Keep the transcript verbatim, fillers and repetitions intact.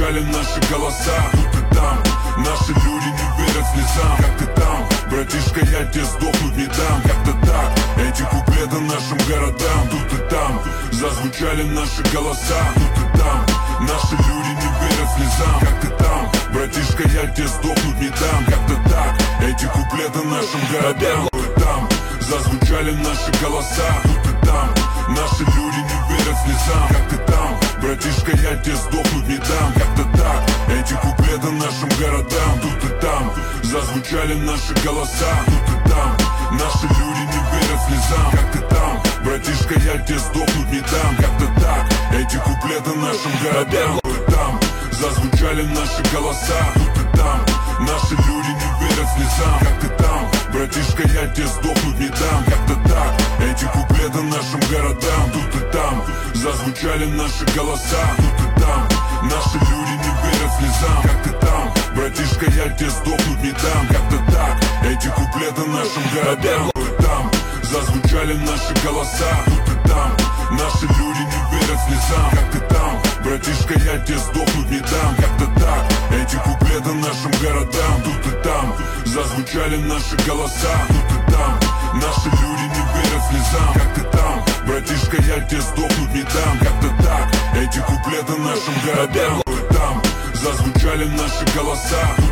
зазвучали наши голоса. Тут и там наши люди не верят слезам. Как ты там, братишка, я тебе сдохнуть не дам. Как-то так, эти куплеты нашим городам. Тут и там зазвучали наши голоса. Тут и там наши люди не верят слезам. Как ты там, братишка, я тебе сдохнуть не дам. Как-то так, эти куплеты нашим городам. Тут и там зазвучали наши голоса. Тут и там наши люди не верят слезам. Как ты там, братишка, я тебе сдохнуть не дам. Как-то так, эти куплеты нашим городам. Тут и там зазвучали наши голоса. Тут и там наши люди не верят слезам. Как ты там, братишка, я тебе сдохнуть не дам. Как-то так, эти куплеты нашим городам. Тут и там зазвучали наши голоса. Тут и там наши люди не верят слезам. Как ты там, братишка, я тебе сдохнуть не дам. Как-то так, эти куплеты нашим городам. Тут и там зазвучали наши голоса. Тут и там наши люди не верят слезам. Как ты там, братишка, я тебе сдохнуть не дам. Как-то так, эти куплеты нашим городам. Тут и там зазвучали наши голоса. Тут и там наши люди не верят слезам. Как ты там, братишка, я тебе сдохнуть не дам. Как-то так, эти куплеты нашим городам. Тут и там зазвучали наши голоса. Тут и там наши люди не верят слезам. Как ты там, братишка, я тебе сдохнуть не дам. Как-то так, эти куплеты нашим городам. Тут и там зазвучали наши голоса.